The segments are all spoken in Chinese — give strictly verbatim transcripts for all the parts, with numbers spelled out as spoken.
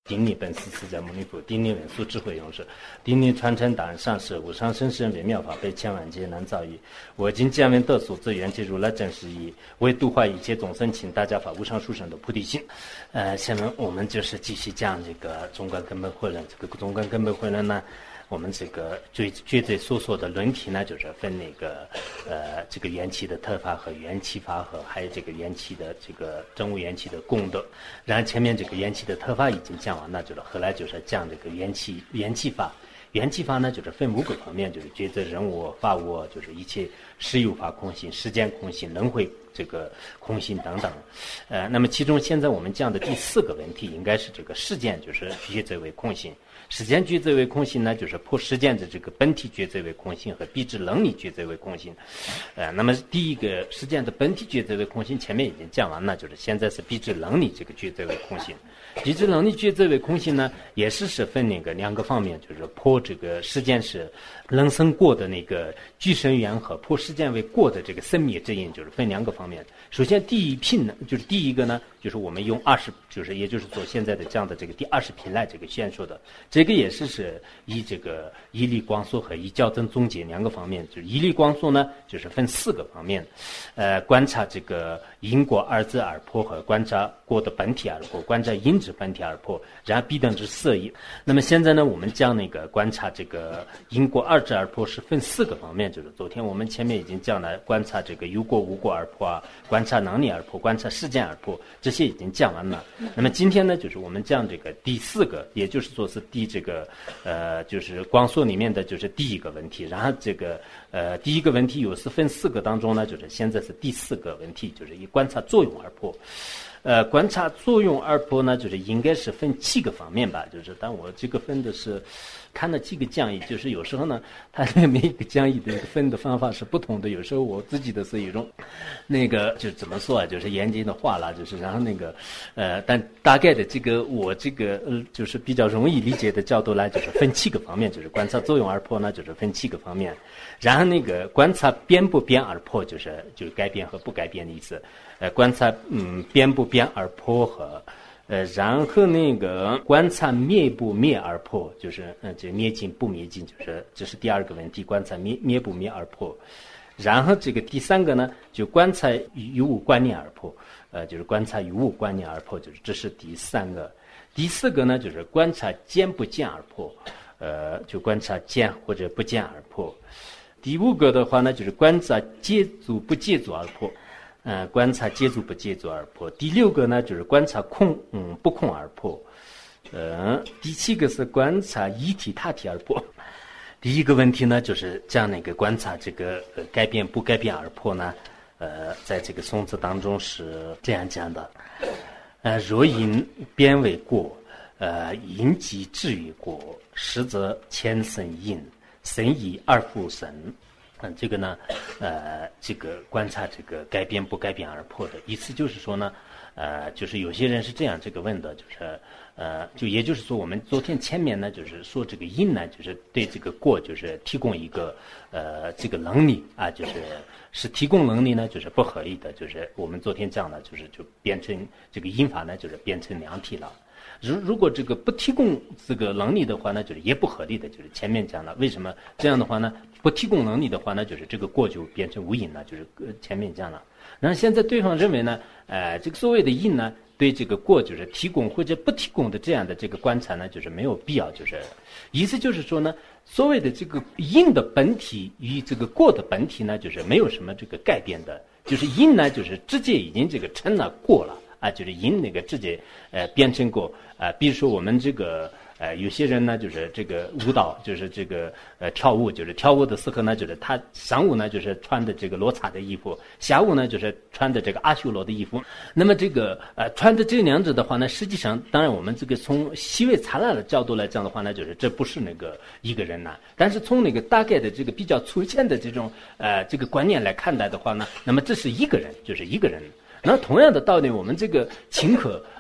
顶礼本师释迦牟尼佛，顶礼文殊智慧勇士，顶礼传承达人上师，无上甚深微妙法，被千万劫难遭遇。我今见闻得所自缘起如来真实义，为度化一切众生，请大家发无上殊胜的菩提心。呃，下面我们就是继续讲这个中观根本慧论。这个中观根本慧论呢，我们这个最最最所说的论题呢，就是分那个呃这个缘起的特法和缘起法和还有这个缘起的这个真无缘起的功德。然后前面这个缘起的特法已经讲完了，就是后来就是讲这个缘起缘起法。缘起法呢，就是分五个方面，就是觉则人我、法我，就是一切实有法空性、时间空性、轮回这个空性等等。呃，那么其中现在我们讲的第四个问题，应该是这个时间，就是觉则为空性。时间觉则为空性呢，就是破时间的这个本体觉则为空性和必知能力觉则为空性。呃，那么第一个时间的本体觉则为空性，前面已经讲完了，就是现在是必知能力这个觉则为空性。必知能力觉则为空性呢，也是是分那个两个方面，就是破这个时间是人生过的那个具生缘和破时间为过的这个生灭之因，就是分两个方面。首先第一品呢，就是第一个呢，就是我们用二十，就是也就是说现在的这样的这个第二十品来这个宣说的，这个也是是以这个以力光说和以校正总结两个方面。就是以力光说呢，就是分四个方面，呃，观察这个因果二字而破和观察果的本体而破，观察因之本体而破，然后必等之色义。那么现在呢，我们讲那个观察这个因果二字而破是分四个方面，就是昨天我们前面已经讲了，观察这个有果无果而破啊，观察能力而破，观察事件而破，这些已经讲完了。那么今天呢，就是我们讲这个第四个，也就是说是第这个呃，就是光说里面的就是第一个问题。然后这个呃第一个问题有是分四个当中呢，就是现在是第四个问题，就是以观察作用而破。呃，观察作用而破呢，就是应该是分七个方面吧，就是但我这个分的是看了几个讲义，就是有时候呢，它每一个讲义的分的方法是不同的，有时候我自己的是一种，那个就怎么说啊，就是严谨的话了，就是然后那个呃，但大概的这个我这个呃，就是比较容易理解的角度来，就是分七个方面，就是观察作用而破呢，就是分七个方面，然后那个观察变不变而破，就是就是改变和不改变的意思。呃，观察嗯变不变而破和，呃，然后那个观察灭不灭而破，就是嗯这灭尽不灭尽，就是这是第二个问题，观察灭灭不灭而破。然后这个第三个呢，就观察有无观念而破，呃，就是观察有无观念而破，就是这是第三个。第四个呢，就是观察见不见而破，呃，就观察见或者不见而破。第五个的话呢，就是观察借足不借足而破。呃，观察借足不借足而破。第六个呢，就是观察空嗯不空而破。呃，第七个是观察一体他体而破。第一个问题呢，就是讲那个观察这个呃改变不改变而破呢，呃，在这个宋词当中是这样讲的：呃，若因变为果，呃，因即至于果，实则前生因，生以二复生。嗯，这个呢，呃，这个观察这个改变不改变而破的意思就是说呢，呃，就是有些人是这样这个问的，就是呃，就也就是说，我们昨天前面呢，就是说这个因呢，就是对这个过就是提供一个呃这个能力啊，就是是提供能力呢，就是不合理的，就是我们昨天讲的，就是就变成这个因法呢，就是变成两体了。如如果这个不提供这个能力的话呢，就是也不合理的，就是前面讲了，为什么这样的话呢？不提供能力的话呢，就是这个过就变成无因了，就是前面讲了。然后现在对方认为呢，呃，这个所谓的因呢，对这个过就是提供或者不提供的这样的这个观察呢，就是没有必要，就是意思就是说呢，所谓的这个因的本体与这个过的本体呢，就是没有什么这个改变的，就是因呢，就是直接已经这个成了过了啊，就是因那个直接呃变成过啊、呃，比如说我们这个。呃，有些人呢，就是这个舞蹈，就是这个呃跳舞，就是跳舞的时候呢，就是他上午呢就是穿的这个罗刹的衣服，下午呢就是穿的这个阿修罗的衣服。那么这个呃穿的这两者的话呢，实际上当然我们这个从细微刹那的角度来讲的话呢，就是这不是那个一个人呐、啊。但是从那个大概的这个比较粗浅的这种呃这个观念来看待的话呢，那么这是一个人，就是一个人。那同样的道理，我们这个情和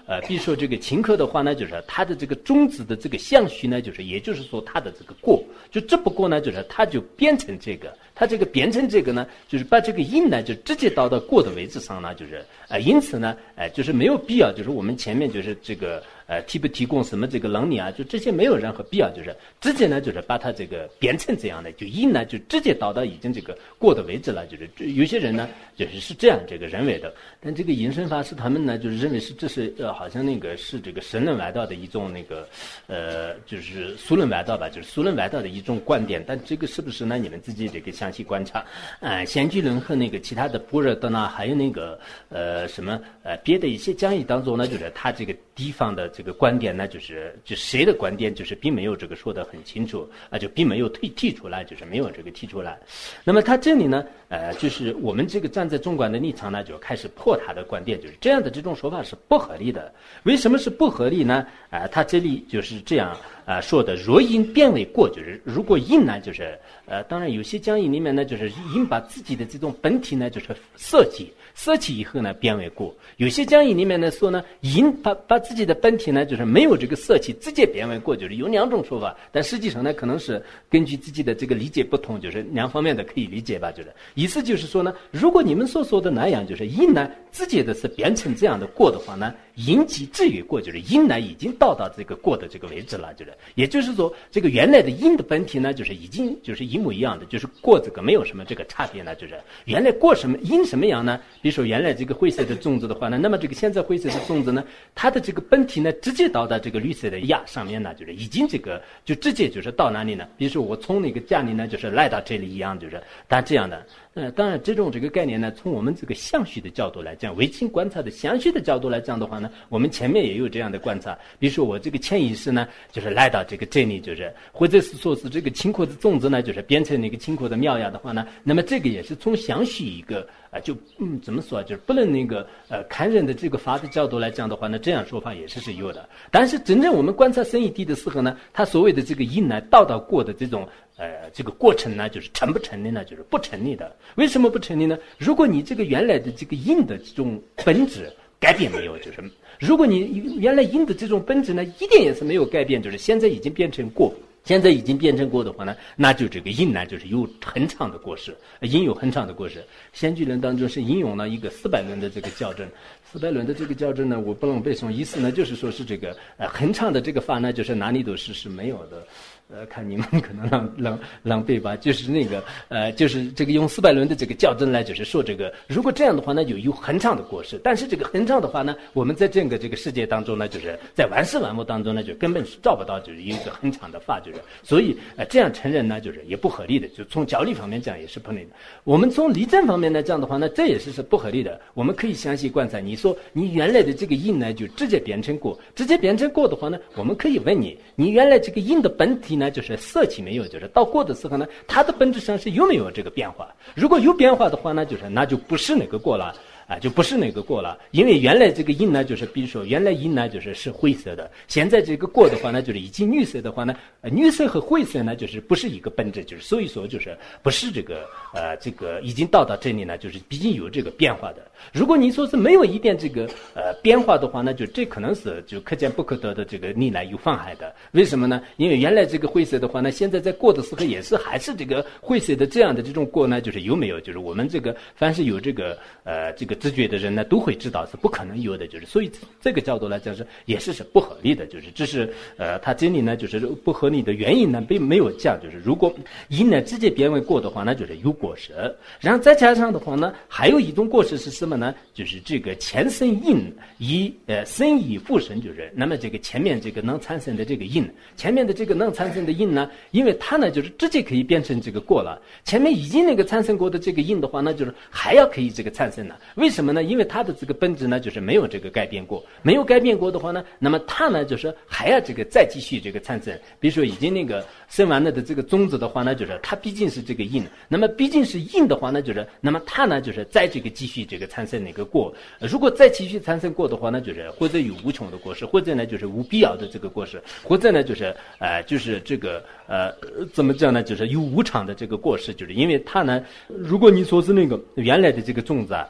呃，比如说这个顷刻的话呢，就是它的这个中子的这个相续呢，就是也就是说它的这个过，就只不过呢，就是它就变成这个，它这个变成这个呢，就是把这个因呢就直接导到过的位置上呢，就是呃，因此呢，呃，就是没有必要，就是我们前面就是这个呃提不提供什么这个能力啊，就这些没有任何必要，就是直接呢就是把它这个变成这样的，就因呢就直接导到已经这个过的位置了，就是有些人呢就是是这样这个认为的，但这个隐身法师他们呢就是认为是这是呃好像那个是这个神论外道的一种那个呃就是苏论外道吧，就是苏论外道的一种观点，但这个是不是呢？你们自己这个详细观察。呃，贤居论和那个其他的般若的呢，还有那个呃什么呃别的一些讲义当中呢，就是他这个地方的这个观点呢，就是就谁的观点就是并没有这个说得很清楚啊、呃，就并没有提提出来，就是没有这个提出来。那么他这里呢，呃，就是我们这个站在中观的立场呢，就开始破他的观点，就是这样的这种说法是不合理的。为什么是不合理呢？啊、呃，他这里就是这样啊、呃、说的：若因变为过，就是如果因呢，就是呃，当然有些讲义里面呢，就是因把自己的这种本体呢，就是舍弃。舍弃以后呢，变为过。有些讲义里面呢说呢，因把把自己的本体呢，就是没有这个舍弃，直接变为过，就是有两种说法。但实际上呢，可能是根据自己的这个理解不同，就是两方面的可以理解吧。就是意思就是说呢，如果你们所说的那样，就是因呢直接的是变成这样的过的话呢，因即至于过，就是因呢已经到达这个过的这个位置了，就是也就是说，这个原来的因的本体呢，就是已经就是一模一样的，就是过这个没有什么这个差别呢，就是原来过什么因什么样呢？比如说原来这个灰色的种子的话呢，那么这个现在灰色的种子呢，它的这个本体呢，直接到达这个绿色的芽上面呢，就是已经这个就直接就是到哪里呢？比如说我从那个家里呢，就是来到这里一样，就是但这样的。呃，当然这种这个概念呢，从我们这个相续的角度来讲，唯心观察的相续的角度来讲的话呢，我们前面也有这样的观察。比如说我这个潜意识呢，就是来到这个这里，就是或者是说是这个清苦的种子呢，就是变成那个清苦的苗芽的话呢，那么这个也是从相续一个啊、呃，就嗯怎么说啊，就是不能那个呃看人的这个法的角度来讲的话呢，这样说法也是是有的。但是真正我们观察生意地的时候呢，它所谓的这个因呢，到到过的这种。呃，这个过程呢，就是成不成立呢？就是不成立的。为什么不成立呢？如果你这个原来的这个因的这种本质改变没有，就是如果你原来因的这种本质呢，一点也是没有改变，就是现在已经变成过，现在已经变成过的话呢，那就这个因呢，就是有很长的过失，因有很长的过失。先举论当中是引用了一个四百论的这个校正。四百论的这个校正呢，我不能背诵，意思呢就是说是这个呃很长的这个法呢，就是哪里都是是没有的。呃，看你们可能狼狼狼狈吧，就是那个呃，就是这个用四百论的这个校正来，就是说这个如果这样的话呢，就有很长的过失。但是这个很长的话呢，我们在整个这个世界当中呢，就是在万事万物当中呢，就根本是找不到就是有一个很长的法，就是所以呃这样承认呢，就是也不合理的。就从教理方面讲也是不合理的。我们从理证方面来讲的话呢，这也是是不合理的。我们可以详细观察，你说你原来的这个因呢，就直接变成过，直接变成过的话呢，我们可以问你，你原来这个因的本体呢，就是色气没有，就是到过的时候呢，它的本质上是有没有这个变化？如果有变化的话呢，就是那就不是那个过了。啊，就不是那个过了，因为原来这个因呢，就是比如说原来因呢就是是灰色的，现在这个过的话呢，就是已经绿色的话呢，呃，绿色和灰色呢就是不是一个本质，就是所以说就是不是这个呃这个已经到达这里呢，就是毕竟有这个变化的。如果你说是没有一点这个呃变化的话呢，就这可能是就可见不可得的这个逆来有妨害的。为什么呢？因为原来这个灰色的话呢，现在在过的时候也是还是这个灰色的这样的这种过呢，就是有没有？就是我们这个凡是有这个呃这个知觉的人呢，都会知道是不可能有的，就是所以这个角度来讲是也是是不合理的，就是这是呃他这里呢就是不合理的原因呢并没有讲，就是如果因呢直接变为过的话，那就是有过失。然后再加上的话呢，还有一种过失是什么呢？就是这个前生因以呃生以复生，就是那么这个前面这个能产生的这个因，前面的这个能产生的因呢，因为它呢就是直接可以变成这个过了，前面已经那个产生过的这个因的话，那就是还要可以这个产生了。为什么呢？因为它的这个本质呢，就是没有这个改变过，没有改变过的话呢，那么它呢，就是还要这个再继续这个产生。比如说已经那个生完了的这个种子的话呢，就是它毕竟是这个因，那么毕竟是因的话呢，就是那么它呢，就是再这个继续这个产生那个过。如果再继续产生过的话呢，就是或者有无穷的过失，或者呢就是无必要的这个过失，或者呢就是呃就是这个呃怎么讲呢，就是有无常的这个过失，就是因为它呢，如果你说是那个原来的这个种子啊，一生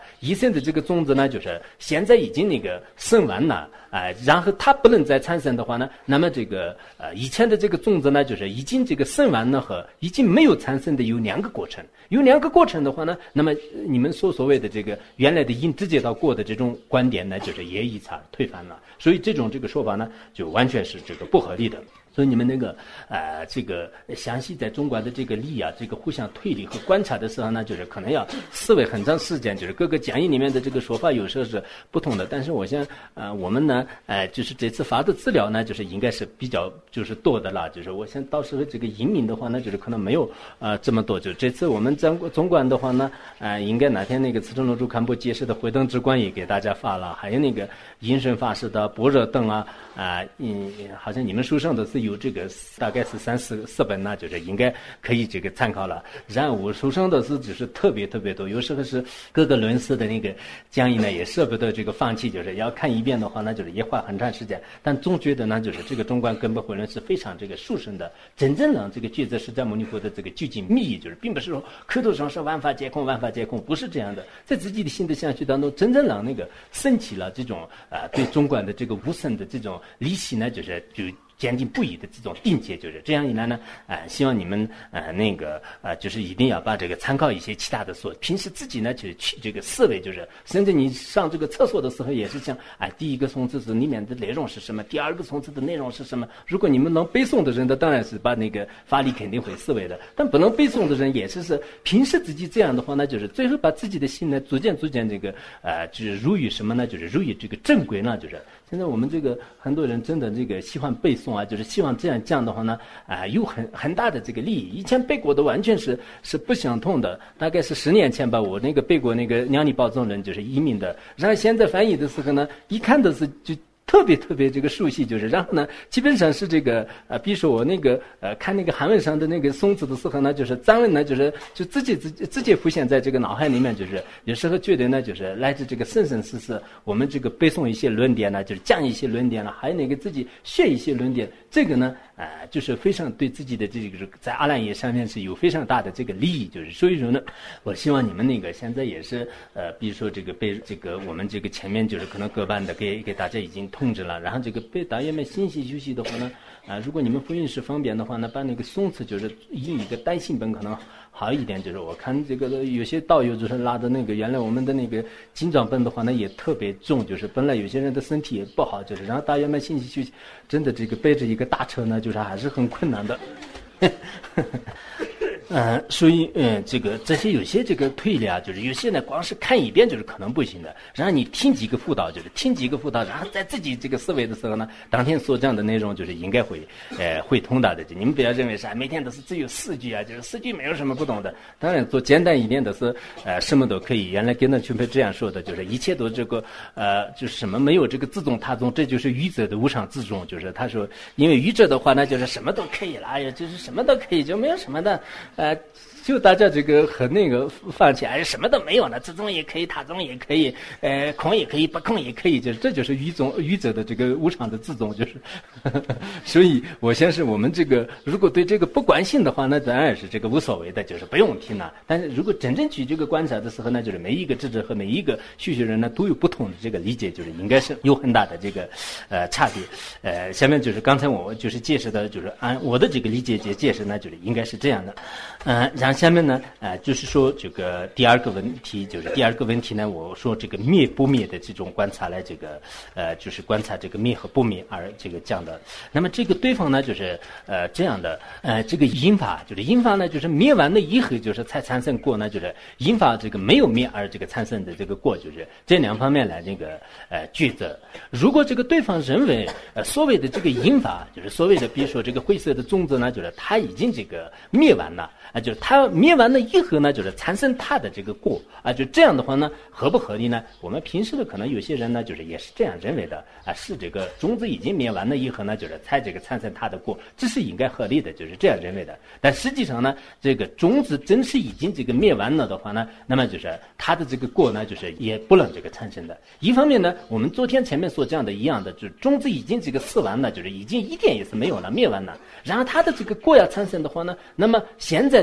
前的这个种子呢，就是现在已经那个生完了，哎、呃，然后它不能再产生的话呢，那么这个呃以前的这个种子呢，就是已经这个生完了和已经没有产生的有两个过程，有两个过程的话呢，那么你们所所谓的这个原来的因直接到果的这种观点呢，就是也一茬推翻了，所以这种这个说法呢，就完全是这个不合理的。所以你们那个呃这个详细在中国的这个力啊，这个互相推理和观察的时候呢，就是可能要思维很长时间，就是各个讲义里面的这个说法有时候是不同的。但是我想呃我们呢呃就是这次发的资料呢，就是应该是比较就是多的啦，就是我想到时候这个移民的话呢，就是可能没有呃这么多。就这次我们中中观的话呢，呃应该哪天那个慈城龙珠堪布解释的慧灯之观也给大家发了，还有那个阴神法师的般若灯啊啊、呃、嗯好像你们书上都是有。有这个大概是三四四本呢，就是应该可以这个参考了。然后我书上的是只是特别特别多，有时候是各个论师的那个讲义呢也舍不得这个放弃，就是要看一遍的话呢，就是也花很长时间。但总觉得呢，就是这个中观根本慧论是非常这个殊胜的，真正让这个觉者释迦牟尼佛的这个究竟密意，就是并不是说口头上说万法皆空，万法皆空，不是这样的，在自己的心的相续当中，真正让那个升起了这种啊、呃、对中观的这个无生的这种理系呢，就是就。坚定不移的这种定见，就是这样一来呢，呃，希望你们呃那个呃，就是一定要把这个参考一些其他的书，平时自己呢就是去这个思维，就是甚至你上这个厕所的时候也是这样，哎、呃，第一个诵词是里面的内容是什么，第二个诵词的内容是什么。如果你们能背诵的人呢，当然是把那个法理肯定会思维的，但不能背诵的人也是是平时自己这样的话呢，就是最后把自己的心呢逐渐逐渐这个呃，就是入于什么呢？就是入于这个正轨呢，就是。现在我们这个很多人真的这个喜欢背诵啊，就是希望这样讲的话呢，啊、呃，有很很大的这个利益。以前背过的完全是是不相同的，大概是十年前吧，我那个背过那个娘尼宝藏人就是移民的，然后现在翻译的时候呢，一看都是就。特别特别这个熟悉，就是然后呢，基本上是这个呃，比如说我那个呃看那个韩文上的那个宋字的时候呢，就是藏文呢，就是就自己自己直接浮现在这个脑海里面，就是有时候觉得呢，就是来自这个生生世世，我们这个背诵一些论点呢，就是讲一些论点了，还有那个自己学一些论点，这个呢，呃，就是非常对自己的这个在阿赖耶上面是有非常大的这个利益，就是所以说呢，我希望你们那个现在也是呃，比如说这个被这个我们这个前面就是可能各班的给给大家已经通知了，然后这个被大爷们信息学习的话呢，啊、呃，如果你们复印是方便的话呢，把那个宋词就是印一个单行本可能好一点。就是我看这个有些道友就是拉的那个原来我们的那个精装本的话呢也特别重，就是本来有些人的身体也不好，就是然后大爷们信息学习真的这个背着一个大车呢，就是还是很困难的。嗯，所以嗯，这个这些有些这个推理啊，就是有些呢光是看一遍就是可能不行的，然后你听几个辅导，就是听几个辅导，然后在自己这个思维的时候呢，当天所讲的内容就是应该会呃会通达的。你们不要认为是每天都是只有四句啊，就是四句没有什么不懂的。当然做简单一点的是呃什么都可以。原来跟那群辈这样说的，就是一切都这个呃就是什么没有这个自宗他宗，这就是愚者的无上自宗。就是他说，因为愚者的话呢，就是什么都可以了，哎呀，就是什么都可以，就没有什么的。呃，就大家这个很那个放弃，哎，什么都没有了，自宗也可以，他宗也可以，呃，空也可以，不空也可以，就是这就是愚宗愚者的这个无常的自宗，就是呵呵。所以我相信我们这个如果对这个不关心的话，那当然是这个无所谓的，就是不用听了。但是如果真正去这个观察的时候呢，就是每一个智者和每一个学习人呢都有不同的这个理解，就是应该是有很大的这个呃差别。呃，下面就是刚才我就是解释的，就是按我的这个理解解解释呢，就是应该是这样的。呃，然后下面呢，呃，就是说这个第二个问题，就是第二个问题呢，我说这个灭不灭的这种观察来，这个呃，就是观察这个灭和不灭而这个讲的。那么这个对方呢，就是呃这样的，呃，这个因法就是因法呢，就是灭完了以后，就是才产生果呢，就是因法这个没有灭而这个产生的这个果，就是这两方面来这个呃抉择。如果这个对方认为呃所谓的这个因法，就是所谓的比如说这个灰色的种子呢，就是它已经这个灭完了。啊，就是它灭完了以后呢，就是产生它的这个果啊，就这样的话呢，合不合理呢？我们平时的可能有些人呢，就是也是这样认为的啊，是这个种子已经灭完了以后呢，就是才这个产生它的果，这是应该合理的，就是这样认为的。但实际上呢，这个种子真是已经这个灭完了的话呢，那么就是它的这个果呢，就是也不能这个产生的。一方面呢，我们昨天前面所讲的一样的，就是种子已经这个死完了，就是已经一点也是没有了，灭完了。然后它的这个果要产生的话呢，那么现在的这个果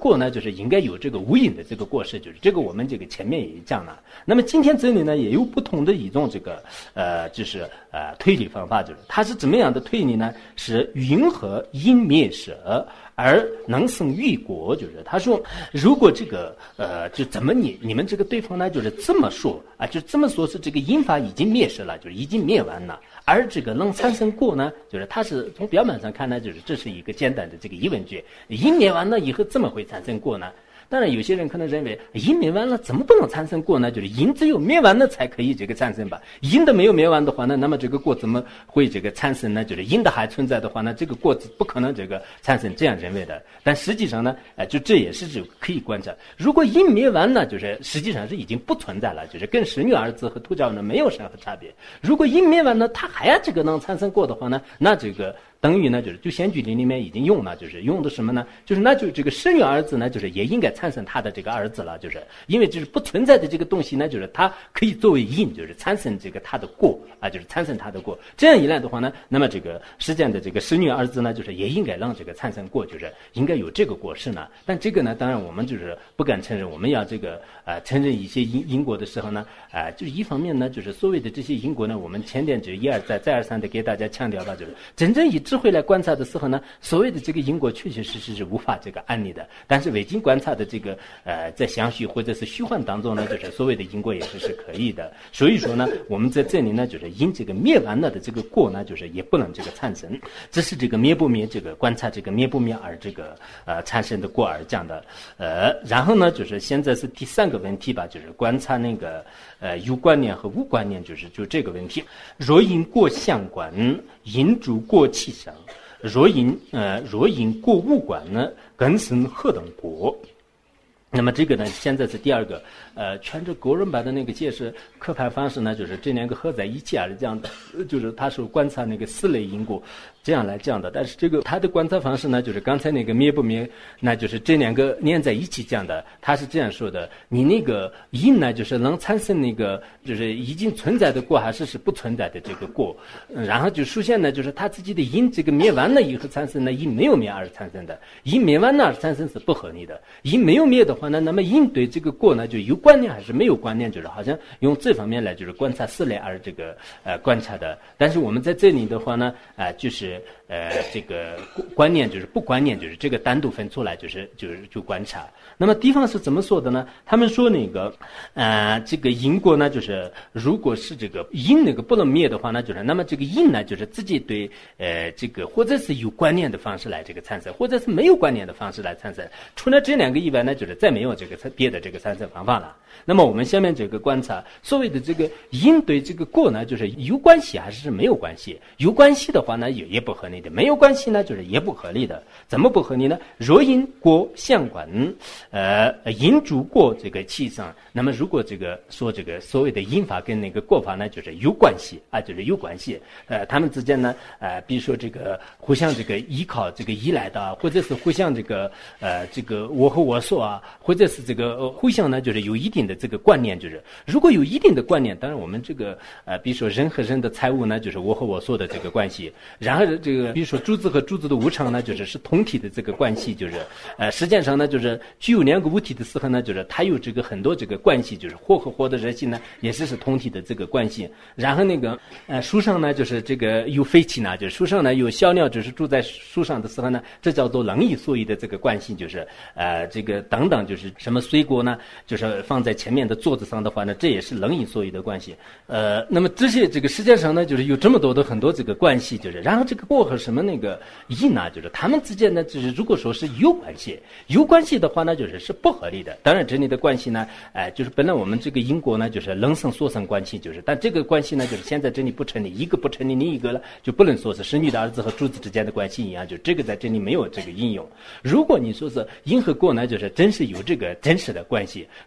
过呢，就是应该有这个无因的这个过失，就是这个我们这个前面也讲了。那么今天这里呢，也有不同的一种这个呃，就是呃推理方法，就是它是怎么样的推理呢？是云和因灭舍而能生欲果，就是他说，如果这个呃，就怎么你你们这个对方呢，就是这么说啊，就这么说是这个因法已经灭失了，就是已经灭完了，而这个能产生果呢，就是它是从表面上看呢，就是这是一个简单的这个疑问句，因灭完了以后怎么会产生果呢？当然有些人可能认为因灭完了怎么不能产生果呢？就是因只有灭完了才可以这个产生吧，因的没有灭完的话呢，那么这个果怎么会这个产生呢？就是因的还存在的话呢，这个果不可能这个产生，这样认为的。但实际上呢，呃，就这也是就可以观察，如果因灭完了，就是实际上是已经不存在了，就是跟十女儿子和土教呢没有任何差别。如果因灭完了，它还要这个能产生果的话呢，那这个等于呢，就是就先举例里面已经用了，就是用的什么呢？就是那就这个生育儿子呢，就是也应该产生他的这个儿子了，就是因为就是不存在的这个东西呢，就是它可以作为因，就是产生这个它的果啊，就是产生它的果。这样一来的话呢，那么这个世间的这个生育儿子呢，就是也应该让这个产生果，就是应该有这个果实呢。但这个呢，当然我们就是不敢承认，我们要这个呃承认一些因因果的时候呢，啊、呃，就是一方面呢，就是所谓的这些因果呢，我们前面就一而再再而三的给大家强调吧，就是真正以智慧来观察的时候呢，所谓的这个因果确确实实是无法这个案例的。但是伪经观察的这个呃，在相续或者是虚幻当中呢，就是所谓的因果也是是可以的。所以说呢，我们在这里呢，就是因这个灭完了的这个果呢，就是也不能这个产生。这是这个灭不灭这个观察这个灭不灭而这个呃产生的果而讲的。呃，然后呢，就是现在是第三个问题吧，就是观察那个呃有观念和无观念，就是就这个问题。若因果相关，因主果气生。若因呃若因果无关呢，更生何等果？那么这个呢，现在是第二个，呃，全着个人版的那个解释可判方式呢，就是这两个合在一起啊，这样的，就是他是观察那个四类因果这样来讲的。但是这个他的观察方式呢，就是刚才那个灭不灭，那就是这两个连在一起讲的。他是这样说的：你那个因呢，就是能产生那个就是已经存在的果，还是是不存在的这个果。嗯、然后就出现呢，就是他自己的因这个灭完了以后产生的因没有灭而产生的，因灭完了而产生是不合理的。因没有灭的话呢，那么因对这个果呢就有观念还是没有观念，就是好像用这方面来就是观察四类而这个呃观察的。但是我们在这里的话呢，啊、呃、就是呃这个观念就是不观念，就是这个单独分出来，就是就是就观察。那么地方是怎么说的呢？他们说那个呃这个因果呢，就是如果是这个因那个不能灭的话呢，就是那么这个因呢就是自己对呃这个或者是有观念的方式来这个产生，或者是没有观念的方式来产生。除了这两个以外呢，就是再没有这个别的这个产生方法了。那么我们下面这个观察，所谓的这个因对这个果呢，就是有关系还是没有关系？有关系的话呢，也也不合理的；没有关系呢，就是也不合理的。怎么不合理呢？若因果相关，呃，因主果这个气上，那么如果这个说这个所谓的因法跟那个果法呢，就是有关系啊，就是有关系。呃，他们之间呢，呃，比如说这个互相这个依靠、这个依赖的，或者是互相这个呃这个我和我所啊，或者是这个、呃、互相呢，就是有一定的这个观念，就是如果有一定的观念，当然我们这个呃，比如说人和人的财务呢，就是我和我所的这个关系，然后这个比如说珠子和珠子的无常呢，就是是同体的这个关系，就是呃，实际上呢，就是具有两个物体的时候呢，就是它有这个很多这个关系，就是火和火的热性呢，也是是同体的这个关系。然后那个呃，树上呢，就是这个有飞禽呢，就是树上呢有小鸟，就是住在树上的时候呢，这叫做能以所以的这个关系，就是呃，这个等等，就是什么水果呢，就是放在前面的桌子上的话呢，这也是能以所以的关系。呃，那么这些这个世界上呢，就是有这么多的很多这个关系，就是然后这个果和什么那个因呢，就是他们之间呢，就是如果说是有关系，有关系的话呢，就是是不合理的。当然这里的关系呢，哎、呃，就是本来我们这个因果呢，就是能生所生关系，就是但这个关系呢，就是现在这里不成立，一个不成立，另一个了就不能说是生育的儿子和珠子之间的关系一样，就这个在这里没有这个应用。如果你说是因和果呢，就是真是有这个真实的关系。如果有这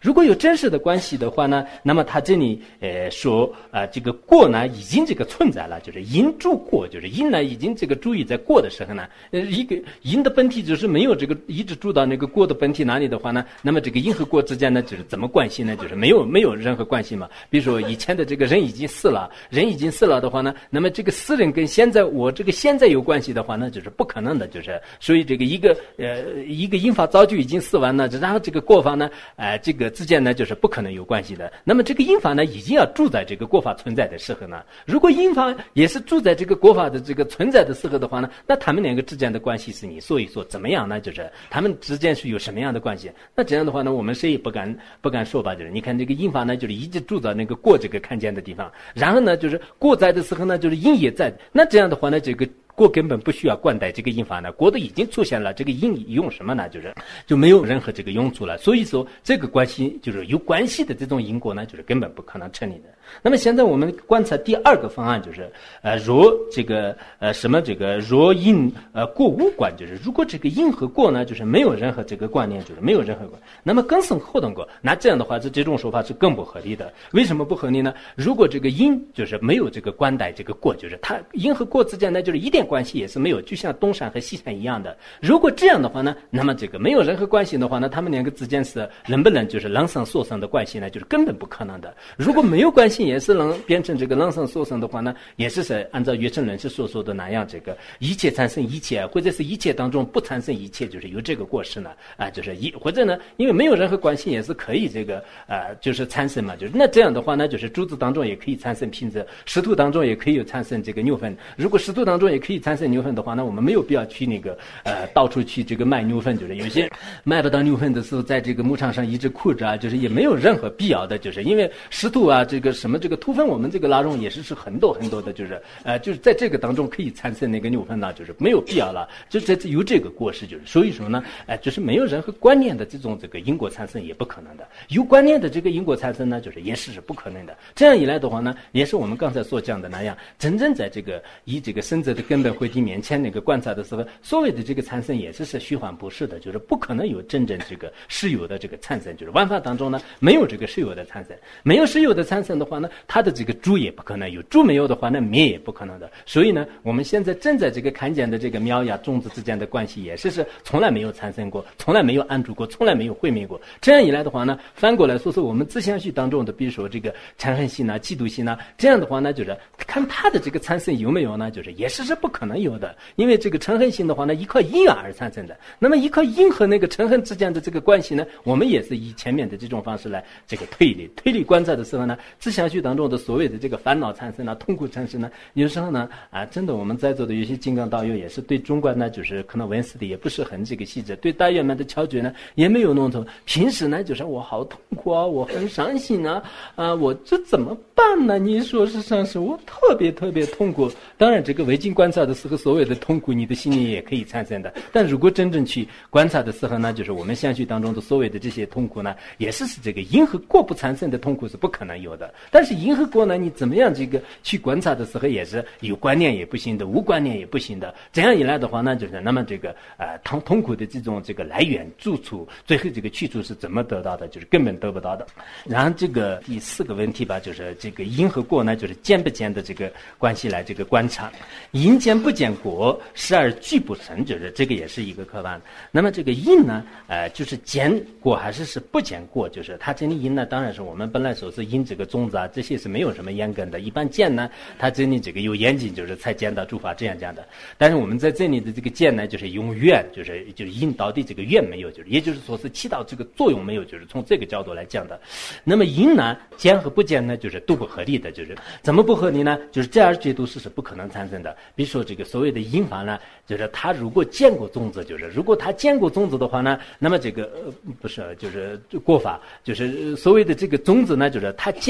真实的关系的话呢，那么他这里呃说啊、呃、这个过呢已经这个存在了，就是因住过，就是因呢已经这个注意在过的时候呢，呃一个因的本体就是没有这个一直住到那个过的本体哪里的话呢，那么这个因和过之间呢就是怎么关系呢？就是没有没有任何关系嘛。比如说以前的这个人已经死了，人已经死了的话呢，那么这个死人跟现在我这个现在有关系的话呢，就是不可能的，就是所以这个一个呃一个因法早就已经死完了，然后这个过法呢，呃这个之间呢就是不可能有关系的。那么这个因法呢已经要住在这个过法存在的时候呢，如果因法也是住在这个过法的这个存在的时候的话呢，那他们两个之间的关系是你说一说怎么样呢？就是他们之间是有什么样的关系？那这样的话呢，我们谁也不敢不敢说吧？就是你看这个因法呢，就是一直住在那个过这个看见的地方，然后呢，就是过在的时候呢，就是因也在。那这样的话呢，这个过根本不需要冠带这个因法呢，过都已经出现了，这个因用什么呢？就是就没有任何这个用处了。所以说这个关系就是有关系的这种因果呢，就是根本不可能成立的。那么现在我们观察第二个方案，就是呃若这个呃什么这个若因呃过无关，就是如果这个因和过呢，就是没有任何这个观念，就是没有任何关，那么更生后等过，那这样的话，这这种说法是更不合理的。为什么不合理呢？如果这个因就是没有这个冠带这个过，就是它因和过之间呢，就是一点关系也是没有，就像东山和西山一样的。如果这样的话呢，那么这个没有任何关系的话呢，他们两个之间是能不能就是能生所生的关系呢？就是根本不可能的。如果没有关系也是能变成这个能生所生的话呢，也是是按照月生论师所说的那样，这个一切产生一切，或者是一切当中不产生一切，就是有这个过失呢啊、呃，就是一或者呢，因为没有任何关系也是可以这个呃就是产生嘛，就是那这样的话呢，就是珠子当中也可以产生品质，石头当中也可以有产生这个牛粪。如果石头当中也可以产生牛粪的话呢，我们没有必要去那个呃到处去这个卖牛粪，就是有些卖不到牛粪的时候，在这个牧场上一直哭着啊，就是也没有任何必要的，就是因为石头啊这个什么这个土粪，我们这个拉绒也是是很多很多的，就是呃就是在这个当中可以产生那个牛粪呢，就是没有必要了，就这有这个过失，就是所以说呢，哎、呃，就是没有任何观念的这种这个因果产生也不可能的，有观念的这个因果产生呢，就是也是是不可能的。这样一来的话呢，也是我们刚才所讲的那样，真正在这个以这个生者的根本慧体面前那个观察的时候，所谓的这个产生也是是虚幻不实的，就是不可能有真正这个实有的这个产生，就是万法当中呢没有这个实有的产生，没有实有的产生的话呢，它的这个住也不可能有，住没有的话呢灭也不可能的。所以呢，我们现在正在这个看见的这个苗呀种子之间的关系也是是从来没有产生过，从来没有安住过，从来没有毁灭过。这样一来的话呢，反过来说是我们自相续当中的，比如说这个嗔恨心啊、嫉妒心啊，这样的话呢，就是看它的这个产生有没有呢，就是也是是不可能有的。因为这个嗔恨心的话呢，依靠因缘而产生的。那么依靠因和那个嗔恨之间的这个关系呢，我们也是以前面的这种方式来这个推理。推理观察的时候呢，自相续当中的所谓的这个烦恼产生啊、痛苦产生呢，有时候呢啊，真的我们在座的有些金刚道友也是对中观呢，就是可能文思的也不是很这个细致，对大圆满的窍诀呢也没有弄透。平时呢就是我好痛苦啊，我很伤心啊，啊，我这怎么办呢？你说是上师，我特别特别痛苦。当然，这个唯经观察的时候，所谓的痛苦，你的心里也可以产生的。但如果真正去观察的时候呢，就是我们相续当中的所谓的这些痛苦呢，也是是这个因和果不产生的痛苦是不可能有的。但是因和果呢，你怎么样这个去观察的时候，也是有观念也不行的，无观念也不行的。这样一来的话呢，就是那么这个呃痛痛苦的这种这个来源住处，最后这个去处是怎么得到的？就是根本得不到的。然后这个第四个问题吧，就是这个因和果呢，就是见不见的这个关系来这个观察。因见不见果，时而俱不生，就是这个也是一个科判。那么这个因呢，呃，就是见果还是是不见果，就是它这里因呢，当然是我们本来说是因这个种子啊，这些是没有什么眼根的。一般见呢，它这里这个有眼睛，就是才见到诸法这样讲的。但是我们在这里的这个见呢，就是用愿，就是就是因到底这个愿没有，就是也就是说是起到这个作用没有，就是从这个角度来讲的。那么因呢，见和不见呢，就是都不合理的，就是怎么不合理呢？就是这二阶度是是不可能产生的。比如说这个所谓的因法呢，就是他如果见过种子，就是如果他见过种子的话呢，那么这个呃不是就是过法，就是所谓的这个种子呢，就是他见过没有？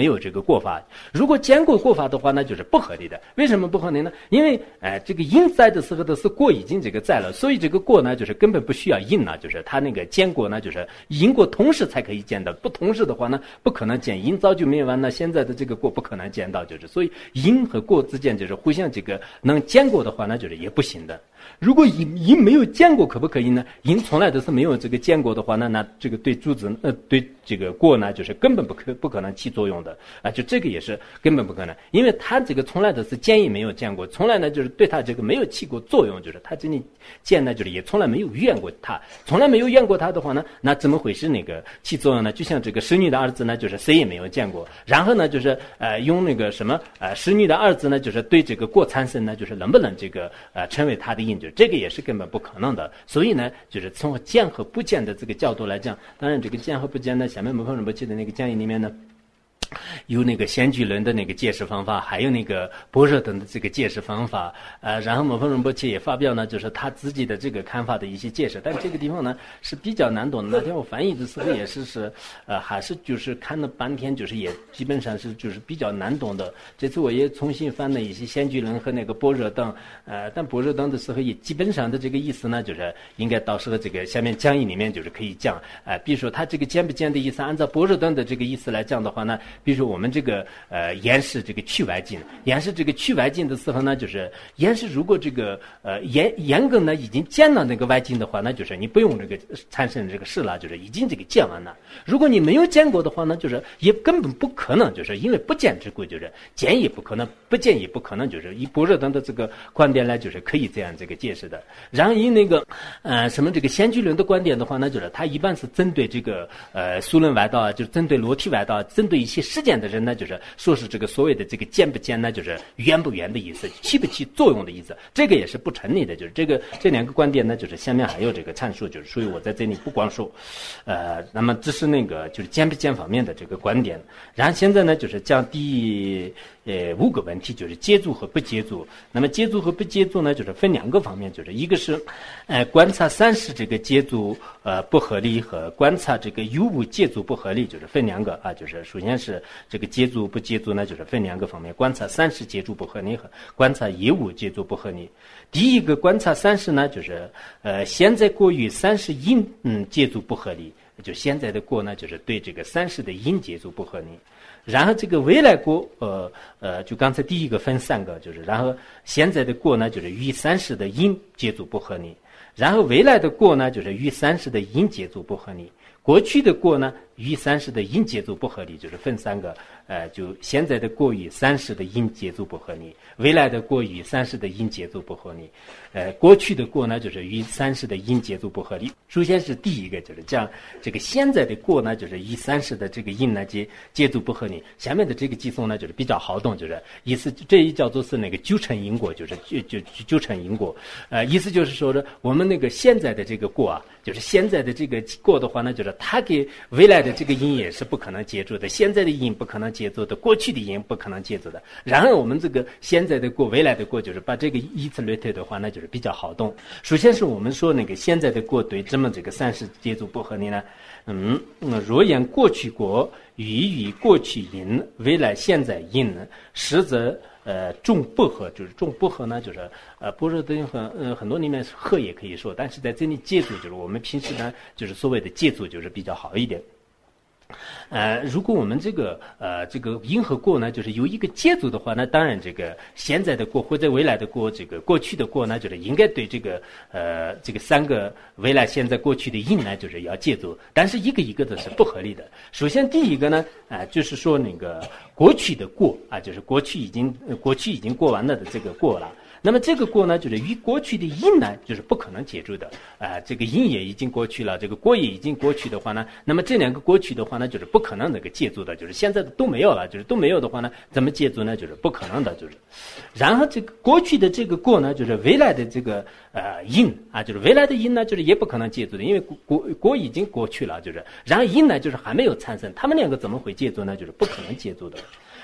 有这个过法。如果见过过法的话，那就是不合理的。为什么不合理呢？因为呃这个因在的时候的是过已经这个在了，所以这个过呢就是根本不需要因呢，就是它那个见过呢就是因过同时才可以见到，不同时的话呢不可能见，因早就灭完了，现在的这个过不可能见到，就是所以因和过之间就是互相这个能见过的话呢就是也不行的。如果因因没有见过可不可以呢？因从来都是没有这个见过的话呢，那这个对柱子呃对这个过呢就是根本不可不可能起作用的啊，就这个也是根本不可能，因为它这个从来都是见也没有见过，从来呢就是对它这个没有起过作用，就是它这里见呢就是也从来没有怨过它，从来没有怨过它的话呢，那怎么会是那个起作用呢？就像这个使女的儿子呢，就是谁也没有见过，然后呢就是呃用那个什么呃使女的儿子呢，就是对这个过产生呢，就是能不能这个呃成为他的因，就这个也是根本不可能的。所以呢，就是从见和不见的这个角度来讲，当然这个见和不见呢，下面我们不记得那个讲义里面呢。有那个先居论的那个解释方法，还有那个般若等的这个解释方法，呃，然后摩诃仁波切也发表呢，就是他自己的这个看法的一些解释，但这个地方呢是比较难懂的。那天我翻译的时候也是是，呃，还是就是看了半天，就是也基本上是就是比较难懂的。这次我也重新翻了一些先居论和那个般若等，呃，但般若等的时候也基本上的这个意思呢，就是应该到时候这个下面讲义里面就是可以讲，呃，比如说他这个见不见的意思，按照般若等的这个意思来讲的话呢。比如说我们这个呃眼是这个去外境，眼是这个去外境的时候呢，就是眼是如果这个呃眼眼根呢已经见了那个外境的话，那就是你不用这个产生这个事了，就是已经这个见完了。如果你没有见过的话呢，就是也根本不可能，就是因为不见之故，就是见也不可能，不见也不可能，就是以般若等的这个观点来，就是可以这样这个解释的。然后以那个呃什么这个先居论的观点的话呢，就是它一般是针对这个呃俗论外道啊，就是针对裸体外道，针对一些实践的人呢，就是说是这个所谓的这个见不见呢，就是缘不缘的意思，起不起作用的意思，这个也是不成立的。就是这个这两个观点呢，就是下面还有这个阐述，就是所以我在这里不光说，呃，那么这是那个就是见不见方面的这个观点。然后现在呢，就是讲第呃五个问题，就是接触和不接触。那么接触和不接触呢，就是分两个方面，就是一个是呃观察三世这个接触呃不合理和观察这个有无接触不合理，就是分两个啊，就是首先是这个接触不接触呢，就是分两个方面，观察三世接触不合理和观察有无接触不合理。第一个观察三世呢，就是呃现在过于三世因嗯接触不合理，就现在的过呢，就是对这个三世的因接触不合理。然后这个未来过，呃呃，就刚才第一个分三个，就是然后现在的过呢，就是与三世的因接触不合理；然后未来的过呢，就是与三世的因接触不合理；过去的过呢，与三世的因接触不合理，就是分三个，呃，就现在的过与三世的因接触不合理，未来的过与三世的因接触不合理，呃，过去的过呢，就是与三世的因接触不合理。首先是第一个，就是讲这个现在的过呢，就是与三世的这个因呢接接触不合理。下面的这个寄送呢，就是比较好懂，就是意思这一叫做是那个纠缠因果，就是就就纠缠因果，呃，意思就是说的我们那个现在的这个过啊，就是现在的这个过的话呢，就是它给未来的这个因也是不可能接触的，现在的因不可能接触的，过去的因不可能接触的。然后我们这个现在的过、未来的过，就是把这个以此类推的话，那就是比较好懂。首先是我们说那个现在的过对这么这个三世接触不合理呢，嗯，若言过去过与与过去因、未来现在因，实则呃众不合，就是众不合呢，就是呃般若等很呃很多里面合也可以说，但是在这里接触就是我们平时呢就是所谓的接触就是比较好一点。呃，如果我们这个呃这个因和过呢，就是有一个接触的话，那当然这个现在的过或者未来的过，这个过去的过呢，就是应该对这个呃这个三个未来、现在、过去的因呢，就是要接触，但是一个一个的是不合理的。首先第一个呢，啊、呃，就是说那个过去的过啊，就是过去已经、呃、过去已经过完了的这个过了。那么这个过呢，就是与过去的因呢，就是不可能接触的啊、呃。这个因也已经过去了，这个过也已经过去的话呢，那么这两个过去的话呢，就是不可能那个接触的，就是现在的都没有了，就是都没有的话呢，怎么接触呢？就是不可能的，就是。然后这个过去的这个过呢，就是未来的这个呃因啊，就是未来的因呢，就是也不可能接触的，因为过过已经过去了，就是。然后因呢，就是还没有产生，他们两个怎么会接触呢？就是不可能接触的。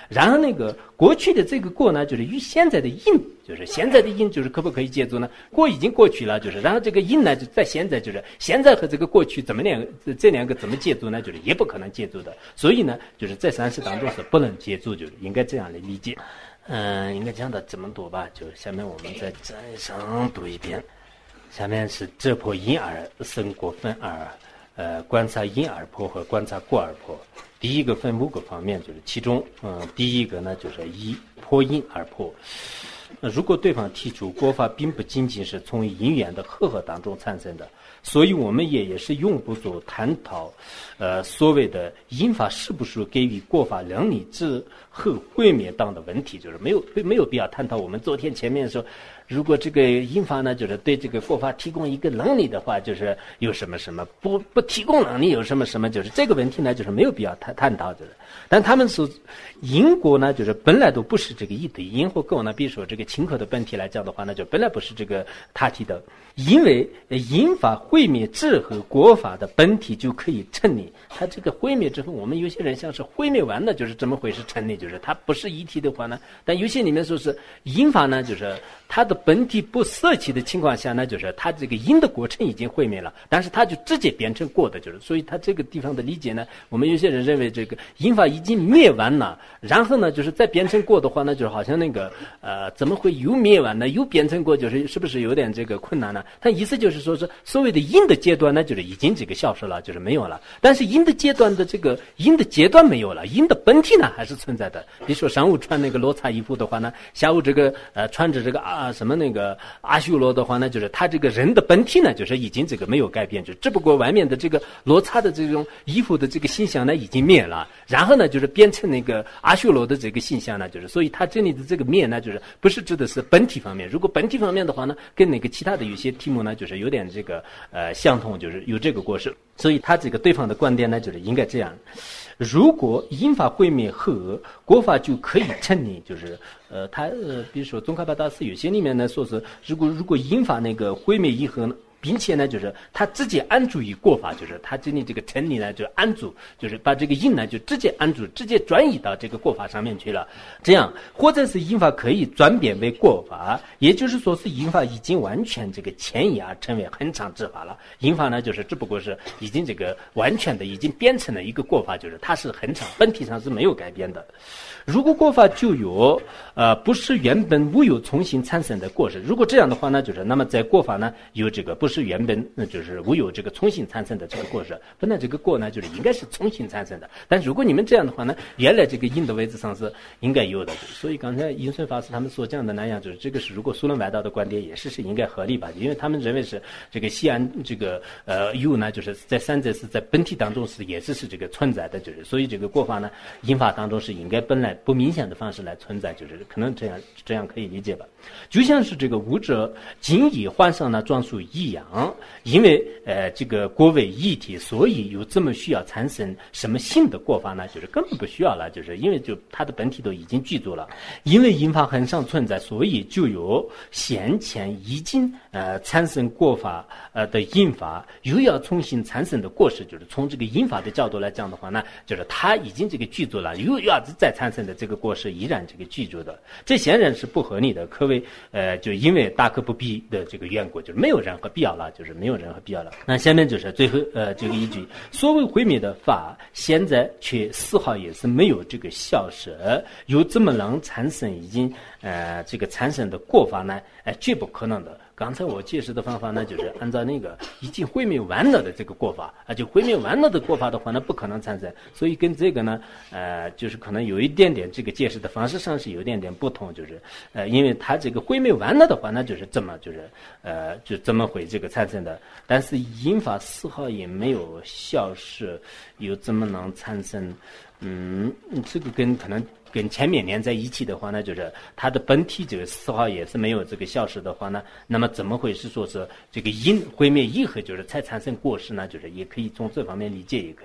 然后那个过去的这个过呢，就是与现在的因，就是现在的因就是可不可以借助呢？过已经过去了，就是然后这个因呢就在现在，就是现在和这个过去怎么两这两个怎么借助呢？就是也不可能借助的，所以呢，就是在三世当中是不能借助，就是应该这样来理解。嗯，应该讲到这么多吧，就是下面我们再再上读一遍。下面是这破因而生过分二，呃，观察因而破和观察过而破。第一个分五个方面，就是其中，嗯，第一个呢就是以破因而破。那如果对方提出过法并不仅仅是从因缘的和合当中产生的，所以我们也也是用不着探讨，呃，所谓的因法是不是给予过法能力之后毁灭当的问题，就是没有没有必要探讨。我们昨天前面说，如果这个因法呢，就是对这个过法提供一个能力的话，就是有什么什么不不提供能力有什么什么，就是这个问题呢，就是没有必要探探讨的。但他们说因果呢，就是本来都不是这个一对因和果呢，比如说这个亲和的本体来讲的话，那就本来不是这个他提的，因为因法毁灭之后，果法的本体就可以成立。它这个毁灭之后，我们有些人像是毁灭完了，就是这么回事成立，就是它不是一体的话呢，但有些里面说是因法呢，就是它的本体不舍弃的情况下呢，就是它这个因的过程已经毁灭了，但是它就直接变成果的，就是所以它这个地方的理解呢，我们有些人认为这个因法已经灭完了，然后呢，就是再变成果的话呢，就是好像那个呃，怎么会又灭完呢？又变成果，就是是不是有点这个困难呢？它意思就是说是所谓的因的阶段呢，就是已经这个消失了，就是没有了。但是因的阶段的这个因的阶段没有了，因的本体呢还是存在的。比如说上午穿那个罗刹衣服的话呢，下午这个呃穿着这个啊什么那个阿修罗的话呢，就是他这个人的本体呢，就是已经这个没有改变，就只不过外面的这个罗刹的这种衣服的这个形象呢已经灭了，然后呢就是变成那个阿修罗的这个形象呢，就是所以他这里的这个灭呢，就是不是指的是本体方面。如果本体方面的话呢，跟那个其他的有些题目呢，就是有点这个呃相同，就是有这个过失。所以他这个对方的观点呢，就是应该这样：如果因法毁灭后，果法就可以成立。就是呃，他呃，比如说宗喀巴大师有些里面呢说是，如果如果因法那个毁灭以后呢，并且呢，就是他直接安住于过法，就是他这里这个成立呢，就安住，就是把这个因呢就直接安住，直接转移到这个过法上面去了。这样，或者是因法可以转变为过法，也就是说是因法已经完全这个迁移而成为恒常之法了。因法呢，就是只不过是已经这个完全的已经变成了一个过法，就是它是恒常，本体上是没有改变的。如果过法就有呃不是原本无有重新产生的过失，如果这样的话呢，就是那么在过法呢有这个不是原本那就是无有这个重新产生的这个过失，本来这个过呢就是应该是重新产生的，但如果你们这样的话呢，原来这个因的位置上是应该有的。所以刚才印顺法师他们所讲的那样，就是这个是如果苏伦外道的观点也是是应该合理吧，因为他们认为是这个西安这个呃有呢，就是在三者是在本体当中是也是是这个存在的，就是所以这个过法呢因法当中是应该本来不明显的方式来存在，就是可能这样这样可以理解吧。就像是这个物质仅以换上呢装属一样，因为呃这个果为一体，所以有这么需要产生什么新的过法呢？就是根本不需要了，就是因为就它的本体都已经具足了。因为因法恒常存在，所以就有先前已经呃产生过法呃的因法，又要重新产生的过失，就是从这个因法的角度来讲的话呢，就是它已经这个具足了，又要再产生的这个过失依然这个具足的，这显然是不合理的，可谓呃就因为大可不必的这个缘故，就是没有任何必要了，就是没有任何必要了。那下面就是最后呃这个一句，所谓毁灭的法，现在却丝毫也是没有这个消失，又怎么能产生已经呃这个产生的过法呢？哎、呃，绝不可能的。刚才我解释的方法呢，就是按照那个已经毁灭完了的这个过法啊，就毁灭完了的过法的话呢，不可能产生，所以跟这个呢，呃，就是可能有一点点这个解释的方式上是有一点点不同，就是呃，因为它这个毁灭完了的话，那就是这么就是呃，就这么会这个产生的，但是因法丝毫也没有消失，又怎么能产生？嗯，这个跟可能。跟前面连在一起的话呢，就是它的本体这个丝毫也是没有这个消失的话呢，那么怎么会是说是这个因毁灭以后就是才产生过失呢？就是也可以从这方面理解，也可以。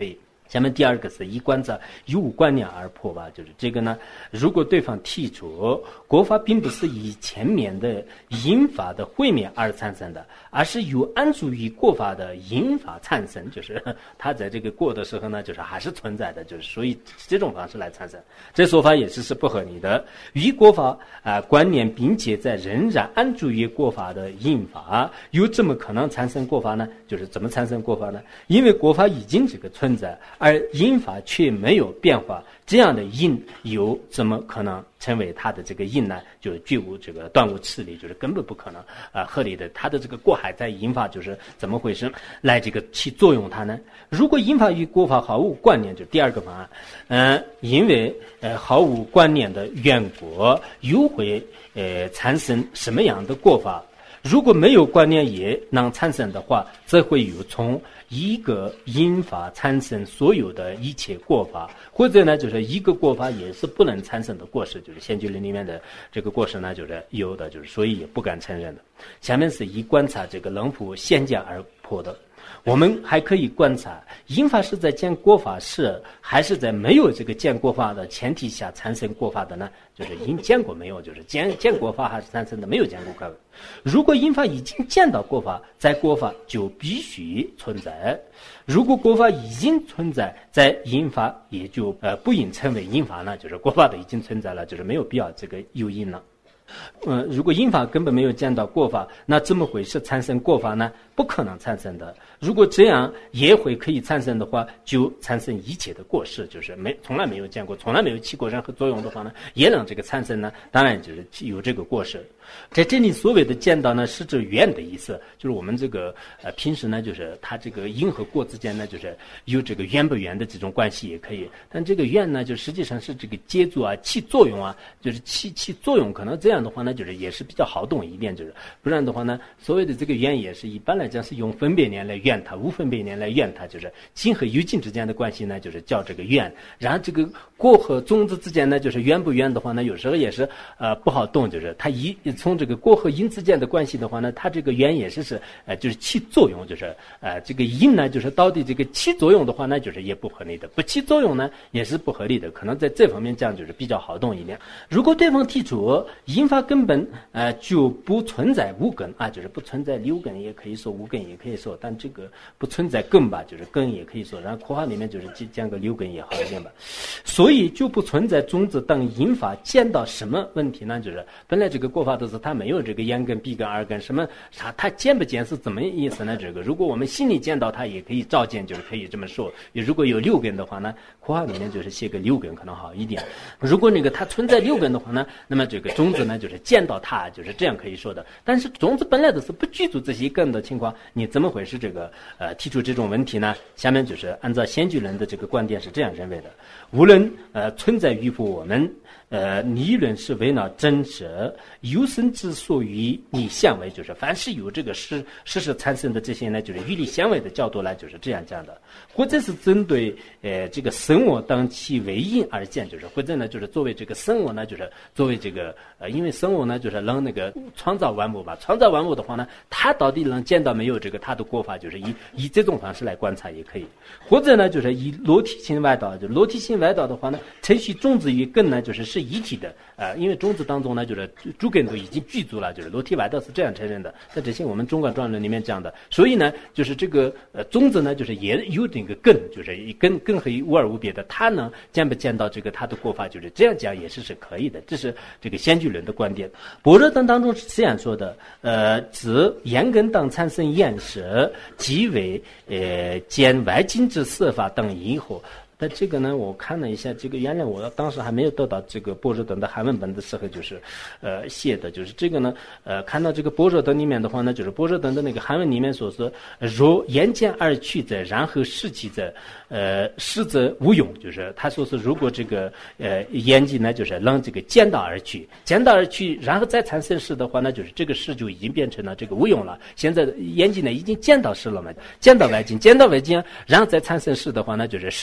下面第二个是以观察有无观念而破吧，就是这个呢，如果对方提出国法并不是以前面的因法的会面而产生的，而是有安住于国法的因法产生，就是他在这个过的时候呢，就是还是存在的，就是所以这种方式来产生，这说法也是是不合理的。于国法啊、呃、观念，并且在仍然安住于国法的因法，有怎么可能产生国法呢？就是怎么产生国法呢？因为国法已经这个存在，而因法却没有变化，这样的因有怎么可能成为它的这个因呢？就是具无这个断无次理，就是根本不可能啊、呃、合理的。它的这个过还在因法，就是怎么回事来这个起作用它呢？如果因法与国法毫无关联，就第二个方案，嗯、呃，因为呃毫无关联的缘故，又会呃产生什么样的国法？如果没有关联也能产生的话，则会有从一个因法产生所有的一切过法，或者呢就是一个过法也是不能产生的过失，就是先举论里面的这个过失呢就是有的，就是所以也不敢承认的。下面是以观察这个冷府现见而破的。我们还可以观察因法是在见过法时还是在没有这个见过法的前提下产生过法的呢？就是因见过没有，就是见见过法还是产生的没有见过法。如果因法已经见到过法，在过法就必须存在；如果过法已经存在，在因法也就呃不应称为因法呢，就是过法的已经存在了，就是没有必要这个有因了。呃，如果因法根本没有见到过法，那怎么会是产生过法呢？不可能产生的。如果这样也会可以产生的话，就产生一切的过失，就是没从来没有见过，从来没有起过任何作用的话呢，也能这个产生呢，当然就是有这个过失。在这里所谓的见到呢，是指缘的意思，就是我们这个呃平时呢，就是它这个因和果之间呢，就是有这个缘不缘的这种关系也可以，但这个缘呢，就实际上是这个接触啊、起作用啊，就是起起作用，可能这样的话呢，就是也是比较好懂一点，就是不然的话呢，所谓的这个缘也是一般来讲是用分别念来缘它，无分别念来缘它，就是境和有境之间的关系呢，就是叫这个缘。然后这个果和种子之间呢，就是缘不缘的话呢，有时候也是呃不好懂，就是它一从这个果和因之间的关系的话呢，它这个缘也是是呃就是起作用，就是呃这个因呢，就是到底这个起作用的话呢，就是也不合理的，不起作用呢也是不合理的，可能在这方面讲就是比较好懂一点。如果对方提出因法根本呃就不存在无根啊，就是不存在六根，也可以说无根也可以说，但这个不存在根吧，就是根也可以说，然后括号里面就是讲个六根也好一点吧。所以就不存在种子等因法见到什么问题呢？就是本来这个过法都是它没有这个眼根、鼻根、耳根什么，它它见不见是怎么意思呢？这个如果我们心里见到它，也可以照见，就是可以这么说。如果有六根的话呢，括号里面就是写个六根可能好一点。如果那个它存在六根的话呢，那么这个种子呢就是见到它，就是这样可以说的。但是种子本来都是不具足这些根的情况，你怎么会是这个呃提出这种问题呢？下面就是按照先举论的这个观点是这样认为的：无论呃存在与否，我们呃理论是为了真实有生之所以理相为，就是凡是有这个事事实产生的这些呢，就是与理相为的角度来，就是这样讲的。或者是针对呃这个生我当其为因而见，就是或者呢就是作为这个生我呢，就是作为这个呃因为生我呢就是能那个创造万物吧，创造万物的话呢，它到底能见到没有这个它的过法，就是以以这种方式来观察也可以。或者呢就是以裸体性外道，就裸体性外道的话呢，承许种子与根呢就是是一体的，呃因为种子当中呢就是诸根都已经具足了，就是裸体外道是这样承认的，在这些我们中观状论里面讲的。所以呢就是这个呃种子呢就是也有这个根，就是一根根和无二无别的，它呢见不见到这个它的过法，就是这样讲也是是可以的，这是这个先举论的观点。般若灯当中是这样说的：呃指眼根当产生眼识，即为呃见外境之色法等因后。但这个呢，我看了一下，这个原来我当时还没有得到这个般若灯的韩文本的时候，就是呃写的，就是这个呢，呃看到这个般若灯里面的话呢，就是般若灯的那个韩文里面所说，若眼见而去者，然后视其者，呃视则无用，就是他说是如果这个呃眼睛呢，就是让这个见到而去，见到而去，然后再产生视的话呢，就是这个视就已经变成了这个无用了。现在眼睛呢已经见到视了嘛，见到外境，见到外境，然后再产生视的话呢，就是视就变成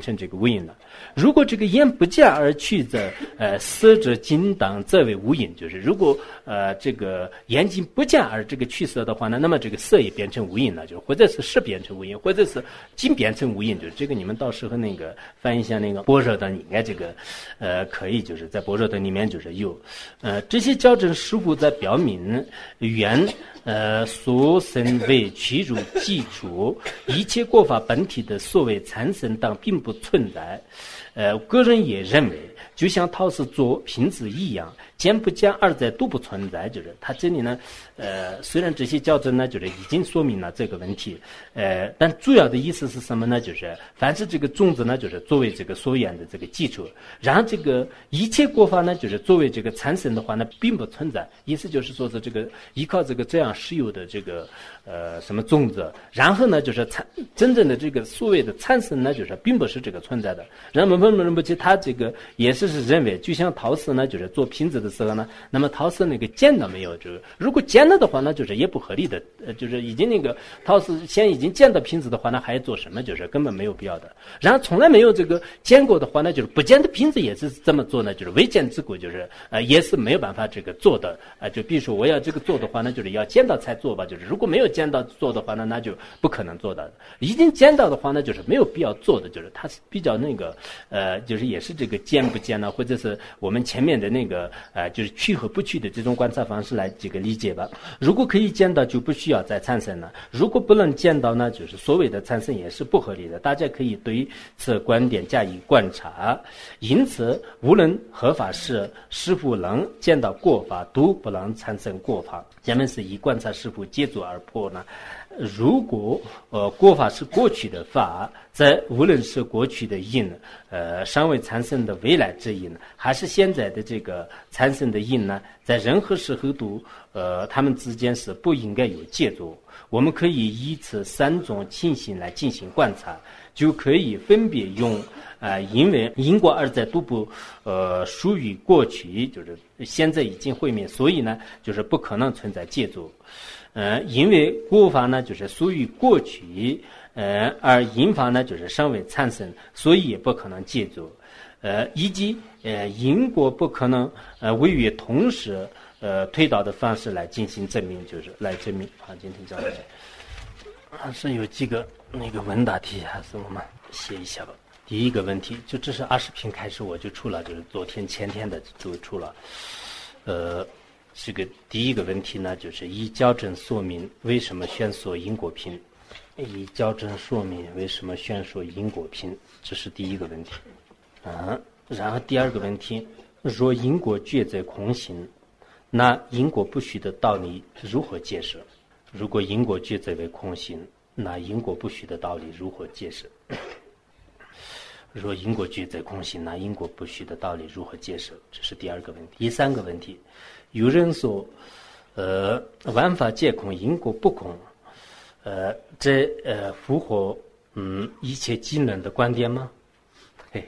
成这个无因了。如果这个言不见而去则，呃，色者尽当则为无因，就是如果呃这个眼睛不见而这个去色的话呢，那么这个色也变成无因了，就或者是色变成无因，或者是尽变成无因，就是这个你们到时候那个翻译一下那个般若的，应该这个呃可以，就是在般若的里面就是有，呃这些校正似乎在表明原呃所生为屈辱基础，一切过法本体的所谓产生等并不存在。呃，个人也认为，就像陶氏做瓶子一样，见不见二在都不存在。就是他这里呢，呃，虽然这些校正呢，就是已经说明了这个问题，呃，但主要的意思是什么呢？就是凡是这个种子呢，就是作为这个所缘的这个基础，然后这个一切过法呢，就是作为这个产生的话呢，并不存在。意思就是说是这个依靠这个这样实有的这个呃什么种子，然后呢，就是产真正的这个所谓的产生呢，就是并不是这个存在的。然后文人不其他这个也是是认为，就像陶氏呢，就是做瓶子的时候呢，那么陶氏那个见到没有？就是如果见了的话呢，就是也不合理的，呃，就是已经那个陶氏先已经见到瓶子的话呢，还要做什么？就是根本没有必要的。然后从来没有这个见过的话呢，就是不见的瓶子也是这么做呢，就是未见之果，就是呃也是没有办法这个做的。呃，就比如说我要这个做的话呢，就是要见到才做吧，就是如果没有见到做的话呢，那就不可能做到的。已经见到的话呢，就是没有必要做的，就是它是比较那个呃，就是也是这个见不见呢，或者是我们前面的那个呃，就是去和不去的这种观察方式来这个理解吧。如果可以见到，就不需要再产生了；如果不能见到呢，就是所谓的产生也是不合理的。大家可以对此观点加以观察。因此，无论合法是是否能见到过法，都不能产生过法。下面是以观察是否接触而破呢？如果呃过法是过去的法，在无论是过去的因，呃尚未产生的未来之因，还是现在的这个产生的因呢，在任何时候都呃他们之间是不应该有接触。我们可以以此三种情形来进行观察，就可以分别用呃因为因果二在都不呃属于过去，就是现在已经毁灭，所以呢就是不可能存在接触。呃，因为过法呢就是属于过去，呃，而因法呢就是尚未产生，所以也不可能借助，呃，以及呃因果不可能呃位于同时呃推导的方式来进行证明，就是来证明。好，今天讲到这，还是有几个那个问答题，还是我们写一下吧。第一个问题，就这是二十篇开始我就出了，就是昨天前天的就出了，呃。这个第一个问题呢，就是以校正说明为什么选说因果品，以校正说明为什么选说因果品，这是第一个问题。啊，然后第二个问题，若因果觉在空性，那因果不虚的道理如何解释？如果因果觉在为空性，那因果不虚的道理如何解释？若因果觉在空性，那因果不虚的道理如何解释？这是第二个问题。第三个问题，有人说，呃，万法皆空，因果不空，呃，这呃符合嗯一切经论的观点吗？嘿，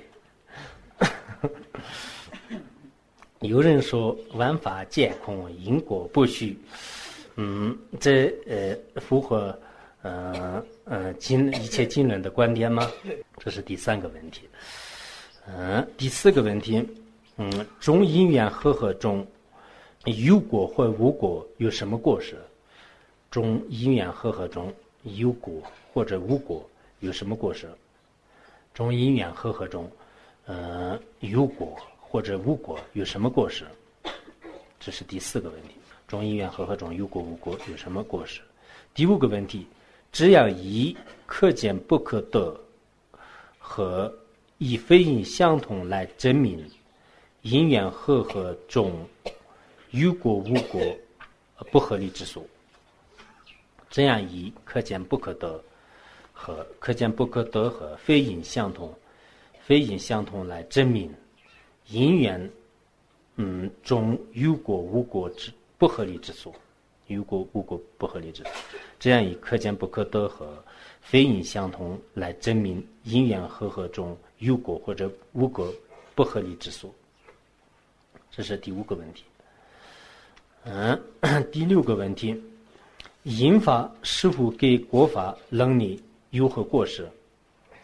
有人说万法皆空，因果不虚，嗯，这呃符合呃呃经一切经论的观点吗？这是第三个问题。嗯、呃，第四个问题，嗯，中因缘和合中有果或无果有什么过失？中因缘和合中有果或者无果有什么过失？中因缘和合中，呃，有果或者无果有什么过失？这是第四个问题。中因缘和合中有果无果有什么过失？第五个问题，只要以可见不可得和以非因相同来证明因缘和合中有果无果不合理之说，这样以可见不可得和可见不可得和非因相同非因相同来证明因缘嗯中有果无果之不合理之说，有果无果不合理之说，这样以可见不可得和非因相同来证明因缘和合中有果或者无果不合理之说。这是第五个问题。嗯，第六个问题，因法是否给果法能力有何过失？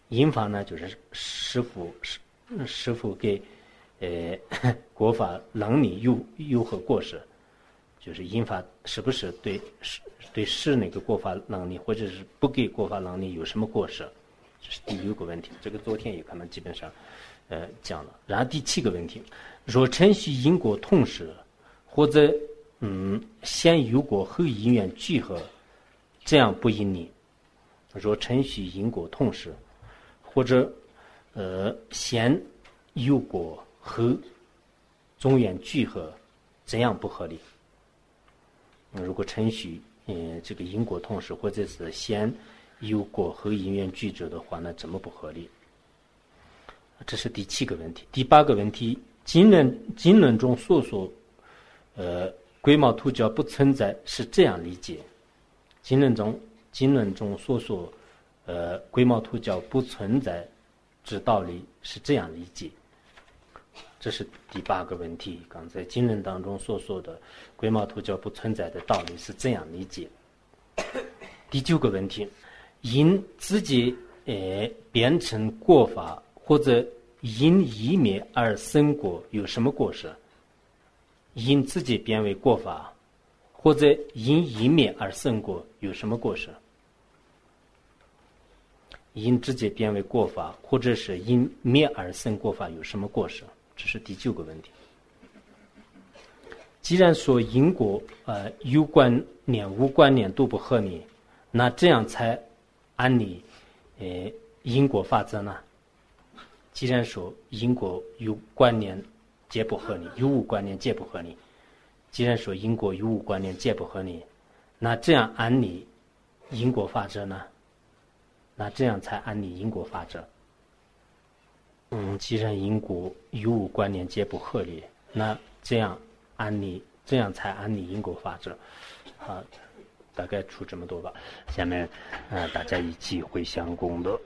因法呢就是是否是是否给呃国法能力有有何过失，就是因法是不是对是对是那个国法能力，或者是不给国法能力有什么过失，这是第六个问题。这个昨天也可能基本上呃讲了。然后第七个问题，若程序因果同时，或者嗯先有果后因缘聚合，这样不因理。若程序因果同时，或者呃先有果后中缘聚合，这样不合理。如果程序嗯这个因果同时，或者是先有果后因缘聚合的话，那怎么不合理？这是第七个问题。第八个问题，经论经论中所说呃龟毛兔角不存在，是这样理解。经论中经论中所说呃龟毛兔角不存在之道理是这样理解。这是第八个问题。刚才经论当中所说的龟毛兔角不存在的道理是这样理解。第九个问题，因自己呃变成过法，或者因一灭而生果，有什么过失？因自己变为过法，或者因一灭而生果，有什么过失？因直接变为过法，或者是因灭而生过法，有什么过失？这是第九个问题。既然说因果呃有关联无关联都不合理，那这样才按理呃因果法则呢？既然说因果有关联皆不合理，有无关联皆不合理，既然说因果有无关联皆不合理，那这样按理因果法则呢？那这样才按理因果法则。嗯，既然因果有无关联皆不合理，那这样按理这样才按理因果法则。好，大概出这么多吧。下面呃大家一起回向功德。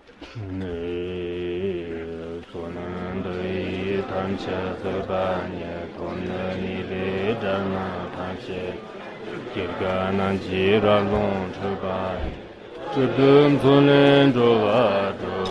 嗯，所能得以谈切和半夜同能你的真那谈切，这个能记着龙出吧，这顿做能做吧。